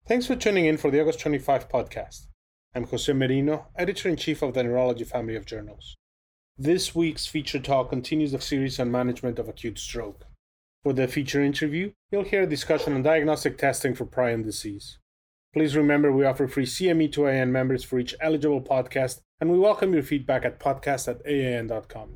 Thanks for tuning in for the August 25 podcast. I'm Jose Merino, editor-in-chief of the Neurology family of journals. This week's feature talk continues the series on management of acute stroke. For the feature interview, you'll hear a discussion on diagnostic testing for prion disease. Please remember we offer free CME2AN members for each eligible podcast, and we welcome your feedback at podcast@aan.com.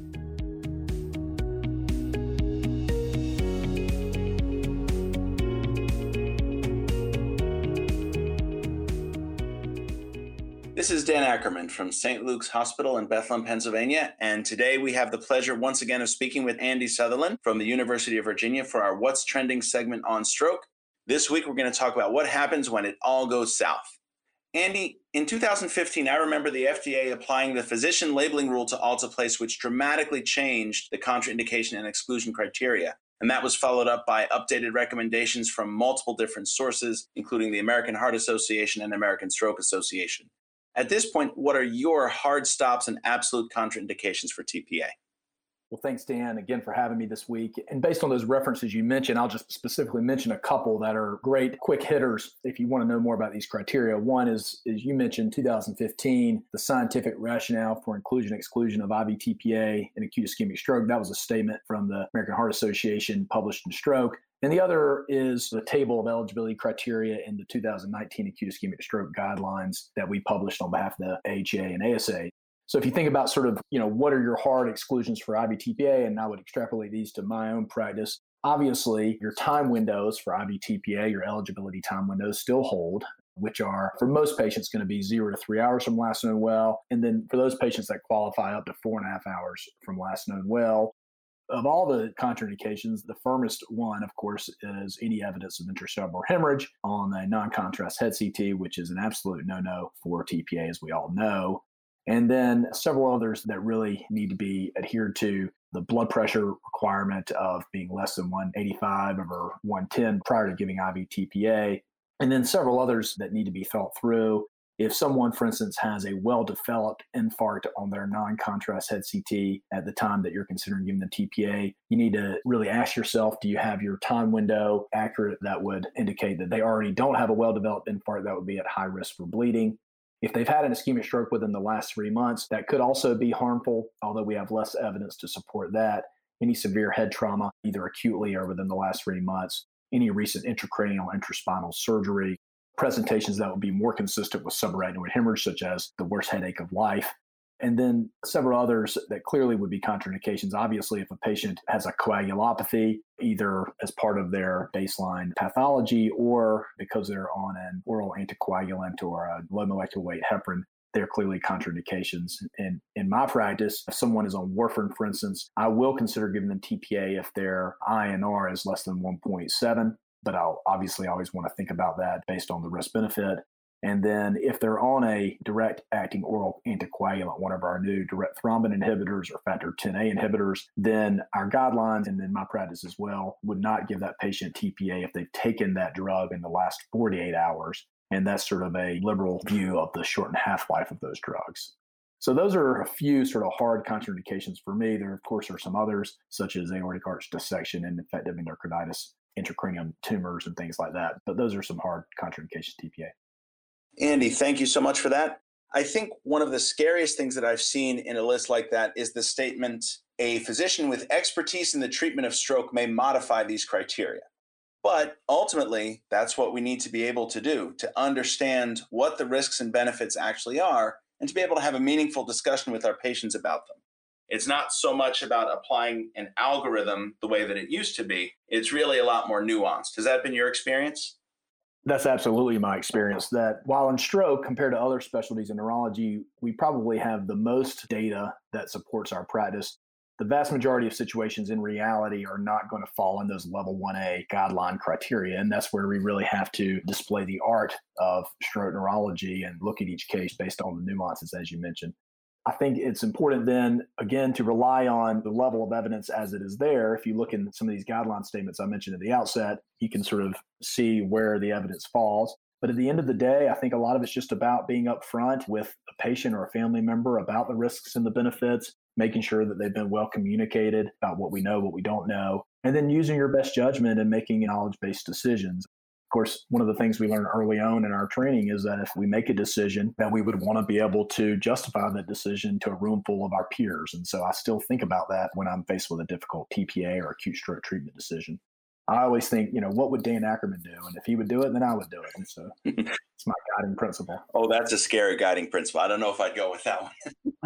This is Dan Ackerman from St. Luke's Hospital in Bethlehem, Pennsylvania, and today we have the pleasure once again of speaking with Andy Sutherland from the University of Virginia for our What's Trending segment on stroke. This week we're going to talk about what happens when it all goes south. Andy, in 2015, I remember the FDA applying the physician labeling rule to Alteplase, which dramatically changed the contraindication and exclusion criteria. And that was followed up by updated recommendations from multiple different sources, including the American Heart Association and American Stroke Association. At this point, what are your hard stops and absolute contraindications for TPA? Well, thanks, Dan, again for having me this week. And based on those references you mentioned, I'll just specifically mention a couple that are great quick hitters if you want to know more about these criteria. One is, as you mentioned, 2015, the scientific rationale for inclusion-exclusion of IV-TPA in acute ischemic stroke. That was a statement from the American Heart Association published in Stroke. And the other is the table of eligibility criteria in the 2019 acute ischemic stroke guidelines that we published on behalf of the AHA and ASA. So if you think about sort of, what are your hard exclusions for IV-TPA, and I would extrapolate these to my own practice, obviously your time windows for IV-TPA, your eligibility time windows still hold, which are for most patients going to be 0 to 3 hours from last known well. And then for those patients that qualify, up to 4.5 hours from last known well. Of all the contraindications, the firmest one, of course, is any evidence of intracerebral hemorrhage on a non-contrast head CT, which is an absolute no-no for TPA, as we all know. And then several others that really need to be adhered to: the blood pressure requirement of being less than 185 over 110 prior to giving IV TPA, and then several others that need to be thought through. If someone, for instance, has a well-developed infarct on their non-contrast head CT at the time that you're considering giving them TPA, you need to really ask yourself, do you have your time window accurate? That would indicate that they already don't have a well-developed infarct that would be at high risk for bleeding. If they've had an ischemic stroke within the last 3 months, that could also be harmful, although we have less evidence to support that. Any severe head trauma, either acutely or within the last 3 months, any recent intracranial, intraspinal surgery, presentations that would be more consistent with subarachnoid hemorrhage, such as the worst headache of life, and then several others that clearly would be contraindications. Obviously, if a patient has a coagulopathy, either as part of their baseline pathology or because they're on an oral anticoagulant or a low molecular weight heparin, they're clearly contraindications. And in my practice, if someone is on warfarin, for instance, I will consider giving them TPA if their INR is less than 1.7. But I'll obviously always want to think about that based on the risk benefit. And then if they're on a direct acting oral anticoagulant, one of our new direct thrombin inhibitors or factor Xa inhibitors, then our guidelines, and in my practice as well, would not give that patient TPA if they've taken that drug in the last 48 hours. And that's sort of a liberal view of the shortened half-life of those drugs. So those are a few sort of hard contraindications for me. There, of course, are some others, such as aortic arch dissection and infective endocarditis, intracranial tumors, and things like that. But those are some hard contraindications TPA. Andy, thank you so much for that. I think one of the scariest things that I've seen in a list like that is the statement, a physician with expertise in the treatment of stroke may modify these criteria. But ultimately, that's what we need to be able to do, to understand what the risks and benefits actually are, and to be able to have a meaningful discussion with our patients about them. It's not so much about applying an algorithm the way that it used to be. It's really a lot more nuanced. Has that been your experience? That's absolutely my experience, that while in stroke, compared to other specialties in neurology, we probably have the most data that supports our practice. The vast majority of situations in reality are not going to fall in those level 1A guideline criteria. And that's where we really have to display the art of stroke neurology and look at each case based on the nuances, as you mentioned. I think it's important then, again, to rely on the level of evidence as it is there. If you look in some of these guideline statements I mentioned at the outset, you can sort of see where the evidence falls. But at the end of the day, I think a lot of it's just about being upfront with a patient or a family member about the risks and the benefits, making sure that they've been well communicated about what we know, what we don't know, and then using your best judgment and making knowledge-based decisions. course, one of the things we learned early on in our training is that if we make a decision, that we would want to be able to justify that decision to a room full of our peers. And so I still think about that when I'm faced with a difficult TPA or acute stroke treatment decision. I always think, what would Dan Ackerman do? And if he would do it, then I would do it. And so it's my guiding principle. Oh, that's a scary guiding principle. I don't know if I'd go with that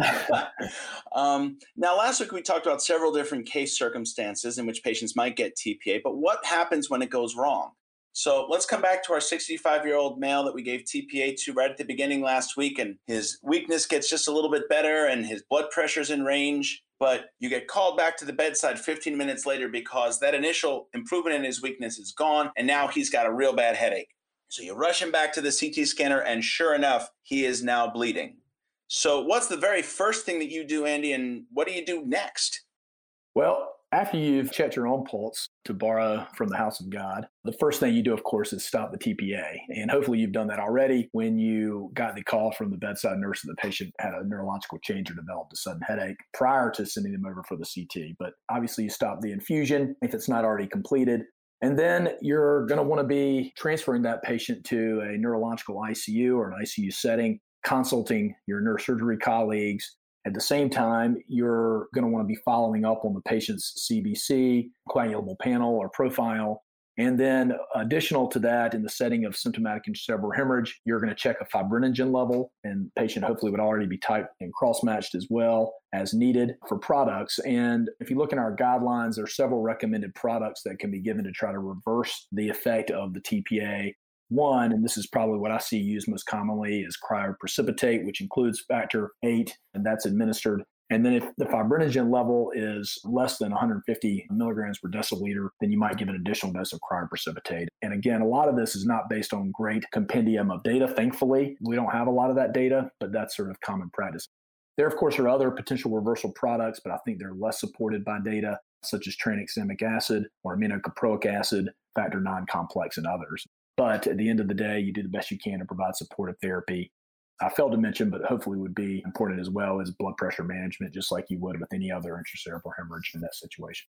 one. Now, last week we talked about several different case circumstances in which patients might get TPA, but what happens when it goes wrong? So let's come back to our 65-year-old male that we gave TPA to right at the beginning last week, and his weakness gets just a little bit better and his blood pressure's in range, but you get called back to the bedside 15 minutes later because that initial improvement in his weakness is gone, and now he's got a real bad headache. So you rush him back to the CT scanner, and sure enough, he is now bleeding. So what's the very first thing that you do, Andy, and what do you do next? Well, after you've checked your own pulse, to borrow from the house of God, the first thing you do, of course, is stop the TPA. And hopefully you've done that already when you got the call from the bedside nurse that the patient had a neurological change or developed a sudden headache prior to sending them over for the CT. But obviously you stop the infusion if it's not already completed. And then you're going to want to be transferring that patient to a neurological ICU or an ICU setting, consulting your neurosurgery colleagues. At the same time, you're going to want to be following up on the patient's CBC, coagulable panel or profile. And then additional to that, in the setting of symptomatic intracerebral hemorrhage, you're going to check a fibrinogen level, and the patient hopefully would already be typed and cross-matched as well as needed for products. And if you look in our guidelines, there are several recommended products that can be given to try to reverse the effect of the TPA. One, and this is probably what I see used most commonly, is cryoprecipitate, which includes factor VIII, and that's administered. And then if the fibrinogen level is less than 150 milligrams per deciliter, then you might give an additional dose of cryoprecipitate. And again, a lot of this is not based on great compendium of data. Thankfully, we don't have a lot of that data, but that's sort of common practice. There, of course, are other potential reversal products, but I think they're less supported by data, such as tranexamic acid or aminocaproic acid, factor IX complex, and others. But at the end of the day, you do the best you can to provide supportive therapy. I failed to mention, but hopefully would be important as well, is blood pressure management, just like you would with any other intracerebral hemorrhage in that situation.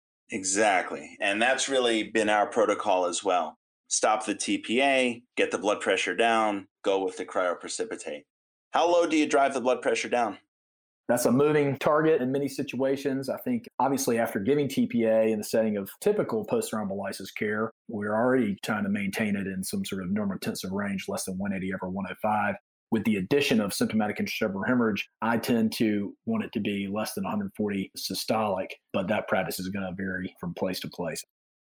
Exactly. And that's really been our protocol as well. Stop the TPA, get the blood pressure down, go with the cryoprecipitate. How low do you drive the blood pressure down? That's a moving target in many situations. I think obviously after giving TPA in the setting of typical post-thrombolysis care, we're already trying to maintain it in some sort of normotensive range, less than 180 over 105. With the addition of symptomatic intracerebral hemorrhage, I tend to want it to be less than 140 systolic, but that practice is going to vary from place to place.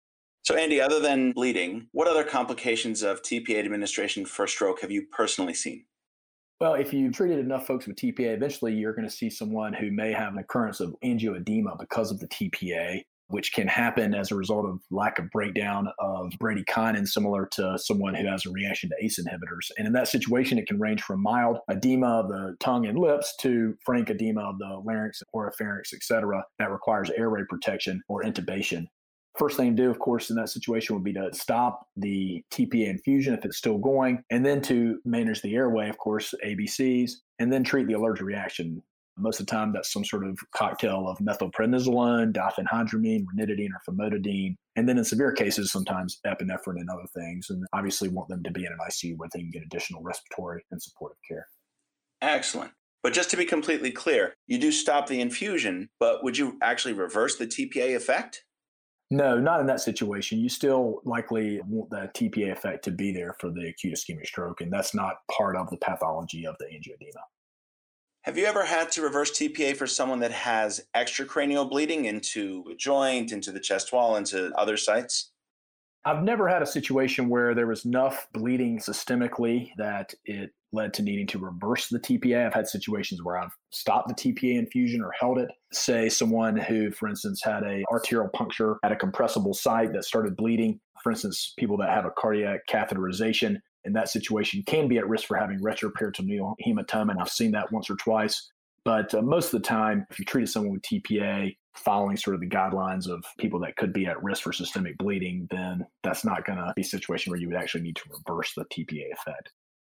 So Andy, other than bleeding, what other complications of TPA administration for stroke have you personally seen? Well, if you've treated enough folks with TPA, eventually you're going to see someone who may have an occurrence of angioedema because of the TPA, which can happen as a result of lack of breakdown of bradykinin, similar to someone who has a reaction to ACE inhibitors. And in that situation, it can range from mild edema of the tongue and lips to frank edema of the larynx, oropharynx, et cetera, that requires airway protection or intubation. First thing to do, of course, in that situation would be to stop the TPA infusion if it's still going, and then to manage the airway, of course, ABCs, and then treat the allergic reaction. Most of the time, that's some sort of cocktail of methylprednisolone, diphenhydramine, ranitidine, or famotidine. And then in severe cases, sometimes epinephrine and other things. And obviously want them to be in an ICU where they can get additional respiratory and supportive care. Excellent. But just to be completely clear, you do stop the infusion, but would you actually reverse the TPA effect? No, not in that situation. You still likely want the TPA effect to be there for the acute ischemic stroke, and that's not part of the pathology of the angioedema. Have you ever had to reverse TPA for someone that has extracranial bleeding into a joint, into the chest wall, into other sites? I've never had a situation where there was enough bleeding systemically that it led to needing to reverse the TPA. I've had situations where I've stopped the TPA infusion or held it. Say someone who, for instance, had a arterial puncture at a compressible site that started bleeding. For instance, people that have a cardiac catheterization in that situation can be at risk for having retroperitoneal hematoma. And I've seen that once or twice. But most of the time, if you treated someone with TPA, following sort of the guidelines of people that could be at risk for systemic bleeding, then that's not going to be a situation where you would actually need to reverse the TPA effect.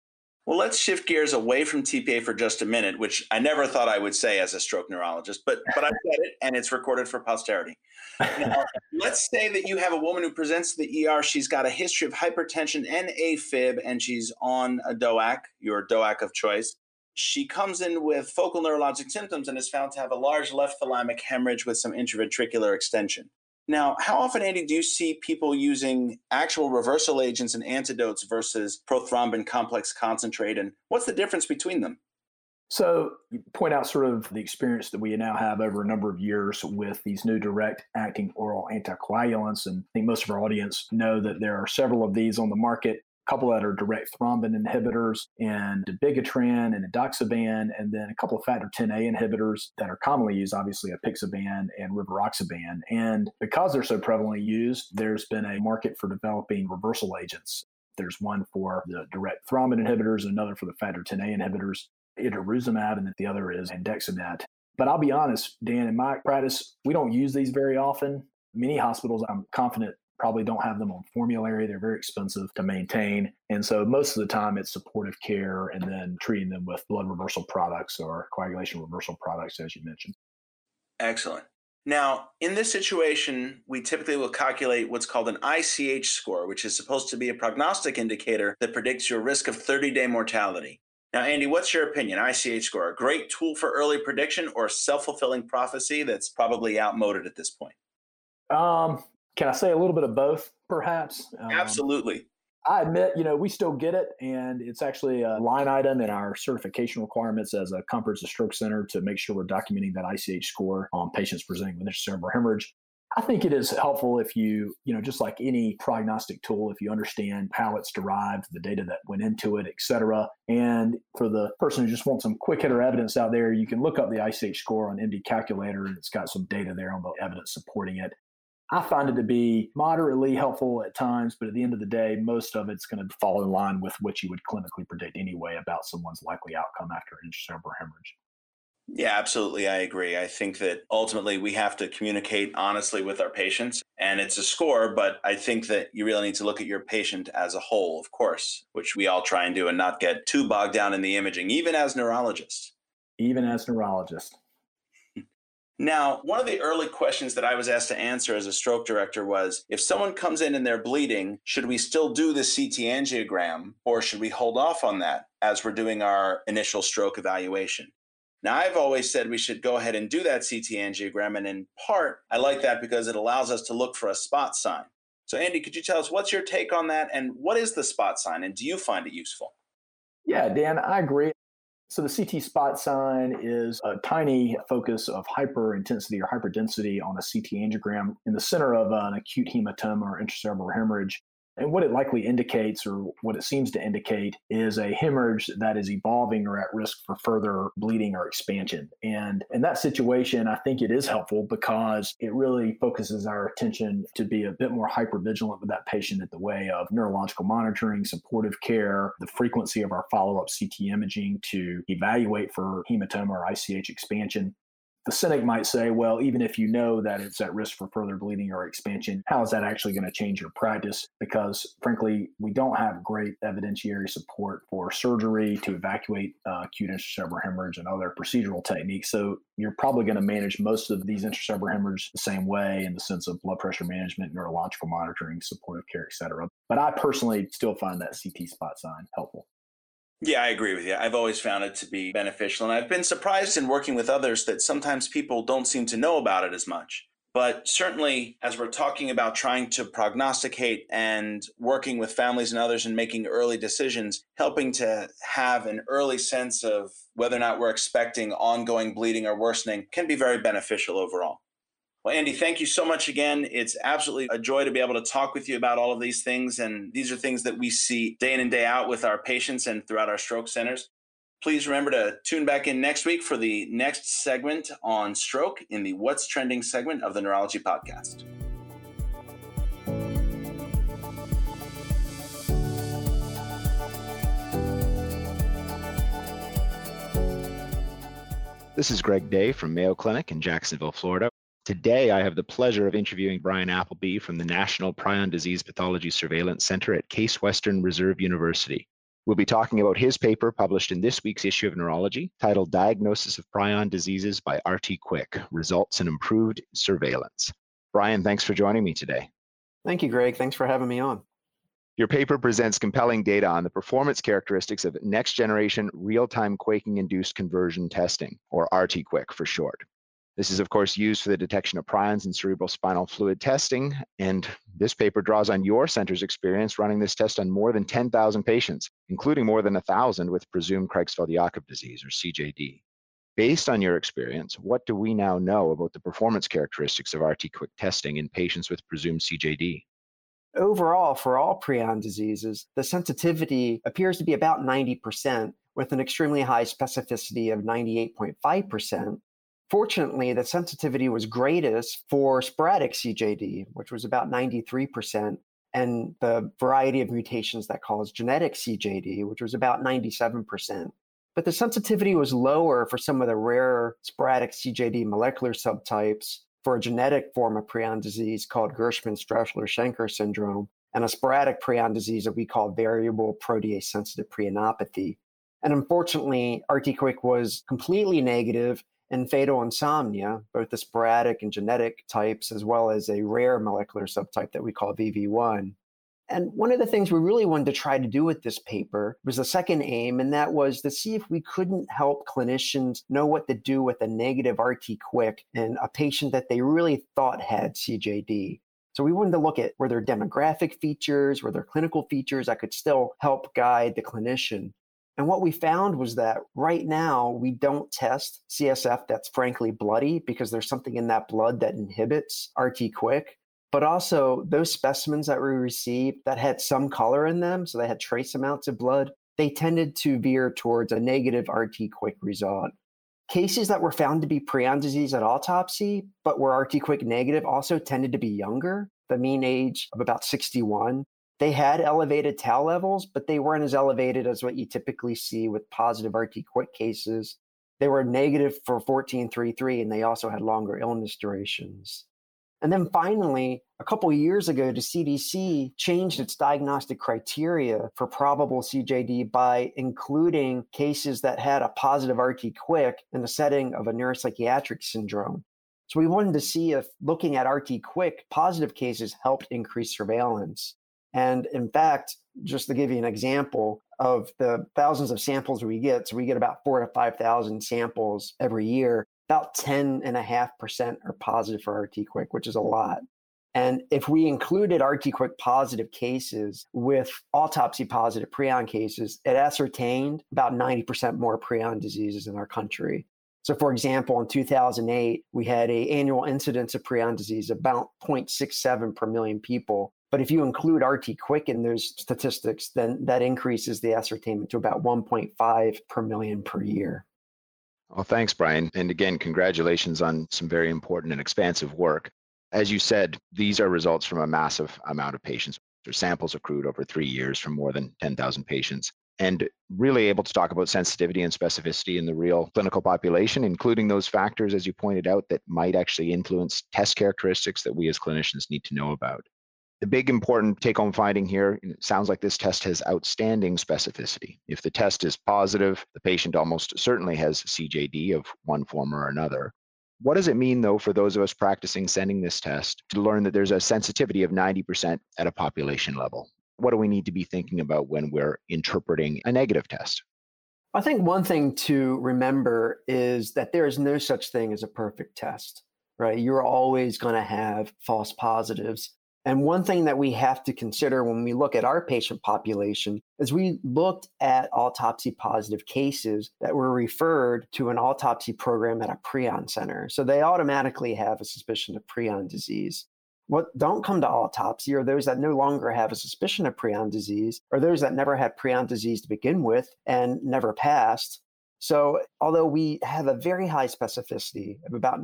Well, let's shift gears away from TPA for just a minute, which I never thought I would say as a stroke neurologist, but I said it and it's recorded for posterity. Now, let's say that you have a woman who presents to the ER. She's got a history of hypertension and AFib, and she's on a DOAC, your DOAC of choice. She comes in with focal neurologic symptoms and is found to have a large left thalamic hemorrhage with some intraventricular extension. Now, how often, Andy, do you see people using actual reversal agents and antidotes versus prothrombin complex concentrate? And what's the difference between them? So you point out sort of the experience that we now have over a number of years with these new direct-acting oral anticoagulants. And I think most of our audience know that there are several of these on the market. A couple that are direct thrombin inhibitors, and dabigatran and edoxaban, and then a couple of factor Xa inhibitors that are commonly used, obviously apixaban and rivaroxaban. And because they're so prevalently used, there's been a market for developing reversal agents. There's one for the direct thrombin inhibitors, another for the factor Xa inhibitors, idaruzumab, and then the other is andexanet. But I'll be honest, Dan, in my practice, we don't use these very often. Many hospitals, I'm confident, probably don't have them on formulary. They're very expensive to maintain. And so most of the time it's supportive care and then treating them with blood reversal products or coagulation reversal products, as you mentioned. Excellent. Now, in this situation, we typically will calculate what's called an ICH score, which is supposed to be a prognostic indicator that predicts your risk of 30-day mortality. Now, Andy, what's your opinion? ICH score, a great tool for early prediction or self-fulfilling prophecy that's probably outmoded at this point? Can I say a little bit of both, perhaps? Absolutely. I admit, we still get it, and it's actually a line item in our certification requirements as a comprehensive stroke center to make sure we're documenting that ICH score on patients presenting with intracerebral hemorrhage. I think it is helpful if you, just like any prognostic tool, if you understand how it's derived, the data that went into it, et cetera. And for the person who just wants some quick hitter evidence out there, you can look up the ICH score on MD Calculator, and it's got some data there on the evidence supporting it. I find it to be moderately helpful at times, but at the end of the day, most of it's going to fall in line with what you would clinically predict anyway about someone's likely outcome after intracerebral hemorrhage. Yeah, absolutely. I agree. I think that ultimately we have to communicate honestly with our patients, and it's a score, but I think that you really need to look at your patient as a whole, of course, which we all try and do and not get too bogged down in the imaging, even as neurologists. Even as neurologists. Now, one of the early questions that I was asked to answer as a stroke director was, if someone comes in and they're bleeding, should we still do the CT angiogram or should we hold off on that as we're doing our initial stroke evaluation? Now, I've always said we should go ahead and do that CT angiogram, and in part, I like that because it allows us to look for a spot sign. So, Andy, could you tell us what's your take on that, and what is the spot sign, and do you find it useful? Yeah, Dan, I agree. So the CT spot sign is a tiny focus of hyperintensity or hyperdensity on a CT angiogram in the center of an acute hematoma or intracerebral hemorrhage. And what it likely indicates, or what it seems to indicate, is a hemorrhage that is evolving or at risk for further bleeding or expansion. And in that situation, I think it is helpful because it really focuses our attention to be a bit more hypervigilant with that patient in the way of neurological monitoring, supportive care, the frequency of our follow-up CT imaging to evaluate for hematoma or ICH expansion. The cynic might say, well, even if you know that it's at risk for further bleeding or expansion, how is that actually going to change your practice? Because frankly, we don't have great evidentiary support for surgery to evacuate acute intracerebral hemorrhage and other procedural techniques. So you're probably going to manage most of these intracerebral hemorrhage the same way in the sense of blood pressure management, neurological monitoring, supportive care, et cetera. But I personally still find that CT spot sign helpful. Yeah, I agree with you. I've always found it to be beneficial. And I've been surprised in working with others that sometimes people don't seem to know about it as much. But certainly, as we're talking about trying to prognosticate and working with families and others and making early decisions, helping to have an early sense of whether or not we're expecting ongoing bleeding or worsening can be very beneficial overall. Well, Andy, thank you so much again. It's absolutely a joy to be able to talk with you about all of these things. And these are things that we see day in and day out with our patients and throughout our stroke centers. Please remember to tune back in next week for the next segment on stroke in the What's Trending segment of the Neurology Podcast. This is Greg Day from Mayo Clinic in Jacksonville, Florida. Today, I have the pleasure of interviewing Brian Appleby from the National Prion Disease Pathology Surveillance Center at Case Western Reserve University. We'll be talking about his paper published in this week's issue of Neurology, titled Diagnosis of Prion Diseases by R.T. Quick, Results in Improved Surveillance. Brian, thanks for joining me today. Thank you, Greg. Thanks for having me on. Your paper presents compelling data on the performance characteristics of next-generation real-time quaking-induced conversion testing, or RT-QuIC for short. This is, of course, used for the detection of prions in cerebrospinal fluid testing, and this paper draws on your center's experience running this test on more than 10,000 patients, including more than 1,000 with presumed Creutzfeldt-Jakob disease, or CJD. Based on your experience, what do we now know about the performance characteristics of RT-QuIC testing in patients with presumed CJD? Overall, for all prion diseases, the sensitivity appears to be about 90%, with an extremely high specificity of 98.5%. Fortunately, the sensitivity was greatest for sporadic CJD, which was about 93%, and the variety of mutations that cause genetic CJD, which was about 97%. But the sensitivity was lower for some of the rare sporadic CJD molecular subtypes, for a genetic form of prion disease called Gershman-Straussler-Schenker syndrome, and a sporadic prion disease that we call variable protease-sensitive prionopathy. And unfortunately, RT-QuIC was completely negative in fatal insomnia, both the sporadic and genetic types, as well as a rare molecular subtype that we call VV1. And one of the things we really wanted to try to do with this paper was the second aim, and that was to see if we couldn't help clinicians know what to do with a negative RT-QuIC in a patient that they really thought had CJD. So we wanted to look at were there demographic features, were there clinical features that could still help guide the clinician. And what we found was that right now we don't test CSF that's frankly bloody because there's something in that blood that inhibits RT-QuIC. But also those specimens that we received that had some color in them, so they had trace amounts of blood, they tended to veer towards a negative RT-QuIC result. Cases that were found to be prion disease at autopsy, but were RT-QuIC negative, also tended to be younger, the mean age of about 61. They had elevated tau levels, but they weren't as elevated as what you typically see with positive RT-QuIC cases. They were negative for 14-3-3, and they also had longer illness durations. And then finally, a couple of years ago, the CDC changed its diagnostic criteria for probable CJD by including cases that had a positive RT-QuIC in the setting of a neuropsychiatric syndrome. So we wanted to see if looking at RT-QuIC positive cases helped increase surveillance. And in fact, just to give you an example of the thousands of samples we get, so we get about 4,000 to 5,000 samples every year, about 10.5% are positive for RT-QuIC, which is a lot. And if we included RT-QuIC positive cases with autopsy positive prion cases, it ascertained about 90% more prion diseases in our country. So for example, in 2008, we had an annual incidence of prion disease about 0.67 per million people. But if you include RT-QuIC in those statistics, then that increases the ascertainment to about 1.5 per million per year. Well, thanks, Brian. And again, congratulations on some very important and expansive work. As you said, these are results from a massive amount of patients. Their samples accrued over 3 years from more than 10,000 patients, and really able to talk about sensitivity and specificity in the real clinical population, including those factors, as you pointed out, that might actually influence test characteristics that we as clinicians need to know about. The big important take-home finding here, it sounds like this test has outstanding specificity. If the test is positive, the patient almost certainly has CJD of one form or another. What does it mean, though, for those of us practicing sending this test to learn that there's a sensitivity of 90% at a population level? What do we need to be thinking about when we're interpreting a negative test? I think one thing to remember is that there is no such thing as a perfect test, right? You're always going to have false positives. And one thing that we have to consider when we look at our patient population is we looked at autopsy positive cases that were referred to an autopsy program at a prion center. So they automatically have a suspicion of prion disease. What don't come to autopsy are those that no longer have a suspicion of prion disease, or those that never had prion disease to begin with and never passed. So although we have a very high specificity of about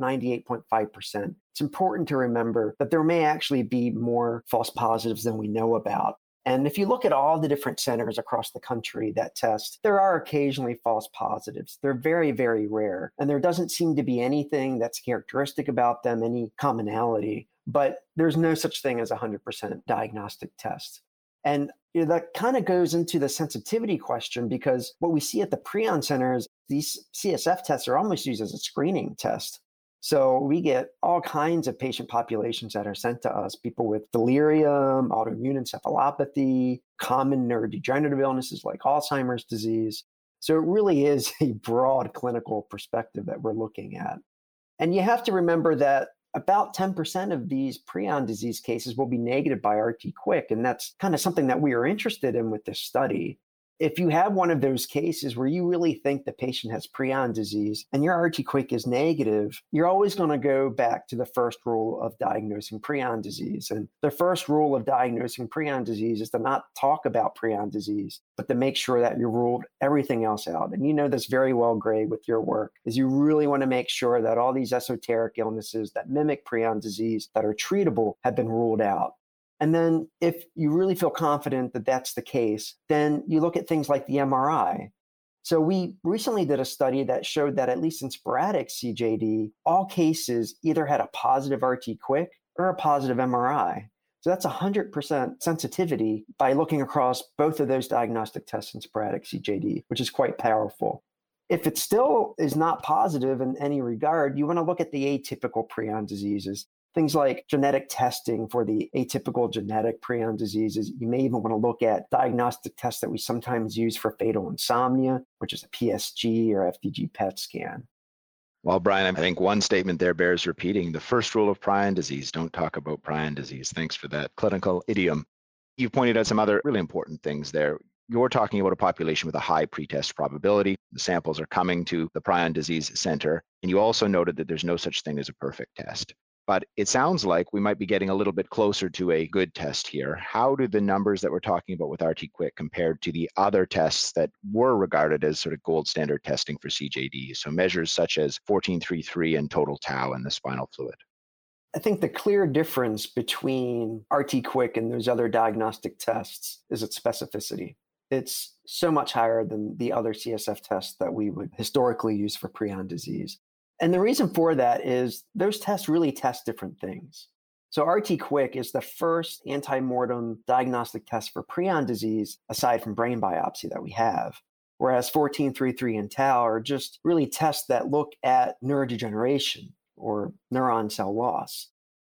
98.5%, it's important to remember that there may actually be more false positives than we know about. And if you look at all the different centers across the country that test, there are occasionally false positives. They're very, very rare. And there doesn't seem to be anything that's characteristic about them, any commonality. But there's no such thing as a 100% diagnostic test. And that kind of goes into the sensitivity question, because what we see at the Prion centers, these CSF tests are almost used as a screening test. So we get all kinds of patient populations that are sent to us, people with delirium, autoimmune encephalopathy, common neurodegenerative illnesses like Alzheimer's disease. So it really is a broad clinical perspective that we're looking at. And you have to remember that about 10% of these prion disease cases will be negated by RT-QuIC, and that's kind of something that we are interested in with this study. If you have one of those cases where you really think the patient has prion disease and your RT-QuIC is negative, you're always going to go back to the first rule of diagnosing prion disease. And the first rule of diagnosing prion disease is to not talk about prion disease, but to make sure that you ruled everything else out. And you know this very well, Greg, with your work, is you really want to make sure that all these esoteric illnesses that mimic prion disease that are treatable have been ruled out. And then if you really feel confident that that's the case, then you look at things like the MRI. So we recently did a study that showed that at least in sporadic CJD, all cases either had a positive RT-QuIC or a positive MRI. So that's 100% sensitivity by looking across both of those diagnostic tests in sporadic CJD, which is quite powerful. If it still is not positive in any regard, you want to look at the atypical prion diseases. Things like genetic testing for the atypical genetic prion diseases. You may even want to look at diagnostic tests that we sometimes use for fatal insomnia, which is a PSG or FDG PET scan. Well, Brian, I think one statement there bears repeating. The first rule of prion disease, don't talk about prion disease. Thanks for that clinical idiom. You've pointed out some other really important things there. You're talking about a population with a high pretest probability. The samples are coming to the prion disease center. And you also noted that there's no such thing as a perfect test. But it sounds like we might be getting a little bit closer to a good test here. How do the numbers that we're talking about with RT-QuIC compared to the other tests that were regarded as sort of gold standard testing for CJD? So measures such as 1433 and total tau in the spinal fluid. I think the clear difference between RT-QuIC and those other diagnostic tests is its specificity. It's so much higher than the other CSF tests that we would historically use for prion disease. And the reason for that is those tests really test different things. So RT-QuIC is the first anti-mortem diagnostic test for prion disease, aside from brain biopsy, that we have. Whereas 1433 and tau are just really tests that look at neurodegeneration or neuron cell loss.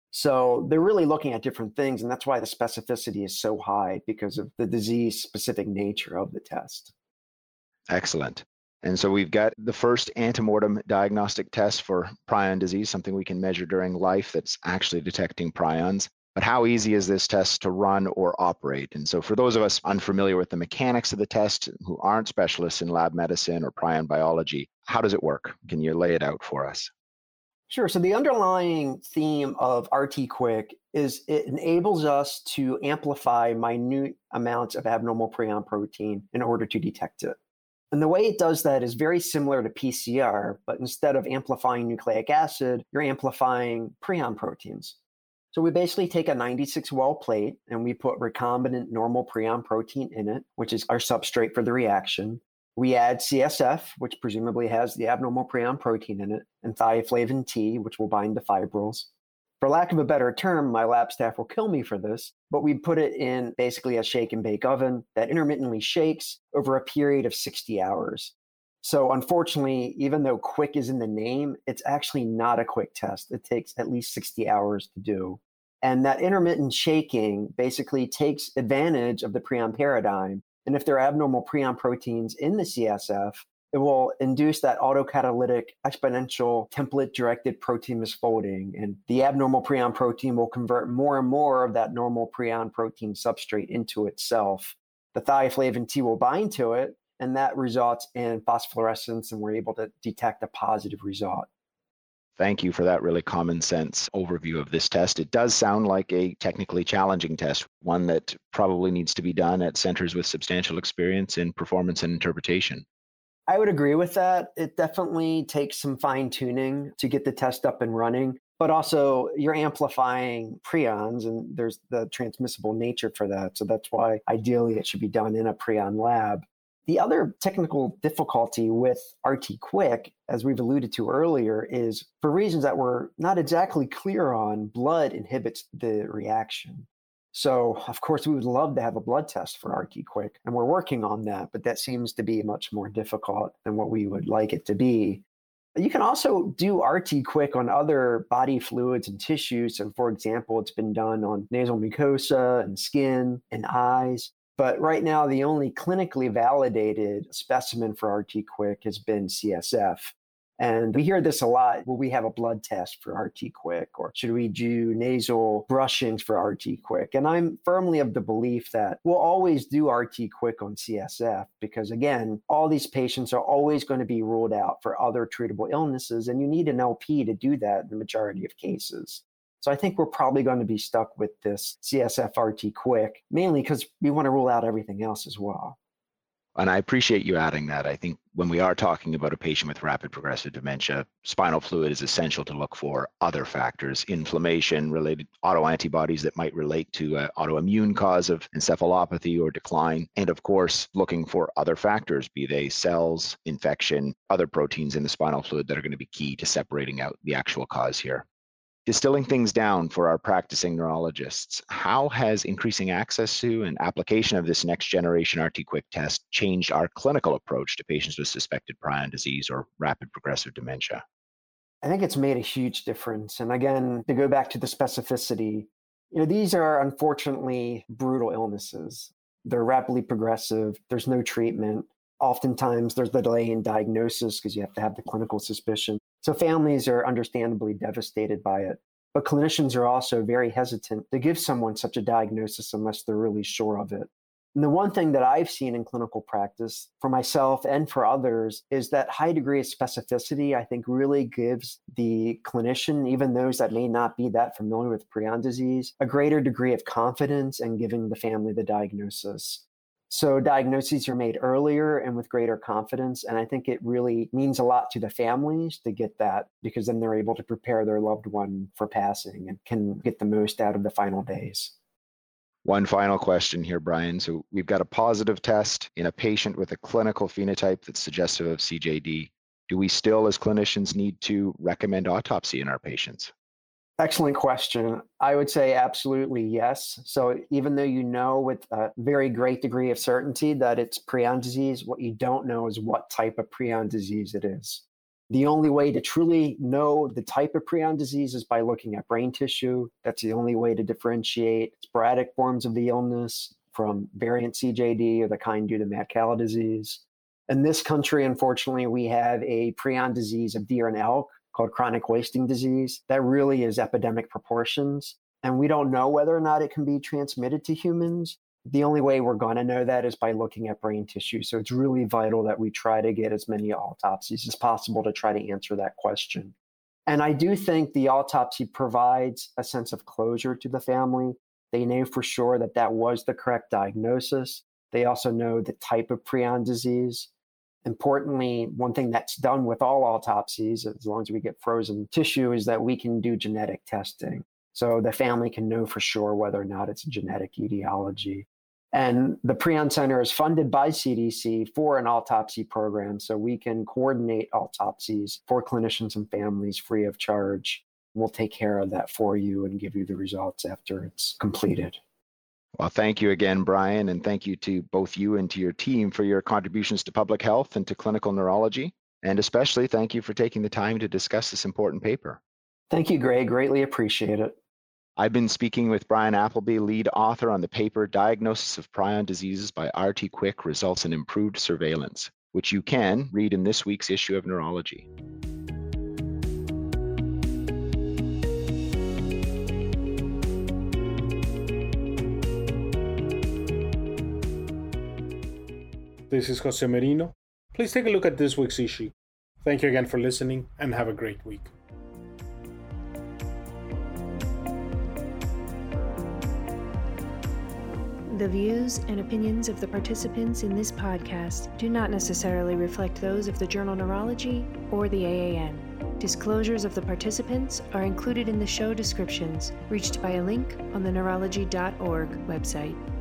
So they're really looking at different things, and that's why the specificity is so high, because of the disease-specific nature of the test. Excellent. And so we've got the first antemortem diagnostic test for prion disease, something we can measure during life that's actually detecting prions. But how easy is this test to run or operate? And so for those of us unfamiliar with the mechanics of the test, who aren't specialists in lab medicine or prion biology, how does it work? Can you lay it out for us? Sure. So the underlying theme of RT-QuIC is it enables us to amplify minute amounts of abnormal prion protein in order to detect it. And the way it does that is very similar to PCR, but instead of amplifying nucleic acid, you're amplifying prion proteins. So we basically take a 96-well plate and we put recombinant normal prion protein in it, which is our substrate for the reaction. We add CSF, which presumably has the abnormal prion protein in it, and thioflavin T, which will bind to fibrils. For lack of a better term, my lab staff will kill me for this, but we put it in basically a shake and bake oven that intermittently shakes over a period of 60 hours. So unfortunately, even though QuIC is in the name, it's actually not a quick test. It takes at least 60 hours to do. And that intermittent shaking basically takes advantage of the prion paradigm. And if there are abnormal prion proteins in the CSF, it will induce that autocatalytic exponential template-directed protein misfolding. And the abnormal prion protein will convert more and more of that normal prion protein substrate into itself. The thioflavin T will bind to it, and that results in phosphorescence, and we're able to detect a positive result. Thank you for that really common sense overview of this test. It does sound like a technically challenging test, one that probably needs to be done at centers with substantial experience in performance and interpretation. I would agree with that. It definitely takes some fine tuning to get the test up and running, but also you're amplifying prions and there's the transmissible nature for that. So that's why ideally it should be done in a prion lab. The other technical difficulty with RT-QuIC, as we've alluded to earlier, is for reasons that we're not exactly clear on, blood inhibits the reaction. So, of course, we would love to have a blood test for RT-QuIC, and we're working on that, but that seems to be much more difficult than what we would like it to be. You can also do RT-QuIC on other body fluids and tissues. So, for example, it's been done on nasal mucosa and skin and eyes. But right now, the only clinically validated specimen for RT-QuIC has been CSF. And we hear this a lot. Will we have a blood test for RT-QuIC, or should we do nasal brushings for RT-QuIC? And I'm firmly of the belief that we'll always do RT-QuIC on CSF because, again, all these patients are always going to be ruled out for other treatable illnesses, and you need an LP to do that in the majority of cases. So I think we're probably going to be stuck with this CSF RT-QuIC, mainly because we want to rule out everything else as well. And I appreciate you adding that. I think when we are talking about a patient with rapid progressive dementia, spinal fluid is essential to look for other factors, inflammation, related autoantibodies that might relate to an autoimmune cause of encephalopathy or decline. And of course, looking for other factors, be they cells, infection, other proteins in the spinal fluid that are going to be key to separating out the actual cause here. Distilling things down for our practicing neurologists, how has increasing access to and application of this next generation RT-QuIC test changed our clinical approach to patients with suspected prion disease or rapid progressive dementia? I think it's made a huge difference. And again, to go back to the specificity, these are unfortunately brutal illnesses. They're rapidly progressive. There's no treatment. Oftentimes there's the delay in diagnosis because you have to have the clinical suspicion. So families are understandably devastated by it. But clinicians are also very hesitant to give someone such a diagnosis unless they're really sure of it. And the one thing that I've seen in clinical practice for myself and for others is that high degree of specificity, I think, really gives the clinician, even those that may not be that familiar with prion disease, a greater degree of confidence in giving the family the diagnosis. So diagnoses are made earlier and with greater confidence. And I think it really means a lot to the families to get that, because then they're able to prepare their loved one for passing and can get the most out of the final days. One final question here, Brian. So we've got a positive test in a patient with a clinical phenotype that's suggestive of CJD. Do we still, as clinicians, need to recommend autopsy in our patients? Excellent question. I would say absolutely yes. So even though you know with a very great degree of certainty that it's prion disease, what you don't know is what type of prion disease it is. The only way to truly know the type of prion disease is by looking at brain tissue. That's the only way to differentiate sporadic forms of the illness from variant CJD or the kind due to mad cow disease. In this country, unfortunately, we have a prion disease of deer and elk called chronic wasting disease that really is epidemic proportions. And we don't know whether or not it can be transmitted to humans. The only way we're going to know that is by looking at brain tissue. So it's really vital that we try to get as many autopsies as possible to try to answer that question. And I do think the autopsy provides a sense of closure to the family. They know for sure that that was the correct diagnosis. They also know the type of prion disease. Importantly, one thing that's done with all autopsies, as long as we get frozen tissue, is that we can do genetic testing. So the family can know for sure whether or not it's a genetic etiology. And the Prion Center is funded by CDC for an autopsy program, so we can coordinate autopsies for clinicians and families free of charge. We'll take care of that for you and give you the results after it's completed. Well, thank you again, Brian, and thank you to both you and to your team for your contributions to public health and to clinical neurology. And especially thank you for taking the time to discuss this important paper. Thank you, Greg. Greatly appreciate it. I've been speaking with Brian Appleby, lead author on the paper Diagnosis of Prion Diseases by RT-QuIC Results in Improved Surveillance, which you can read in this week's issue of Neurology. This is Jose Merino. Please take a look at this week's issue. Thank you again for listening and have a great week. The views and opinions of the participants in this podcast do not necessarily reflect those of the journal Neurology or the AAN. Disclosures of the participants are included in the show descriptions, reached by a link on the neurology.org website.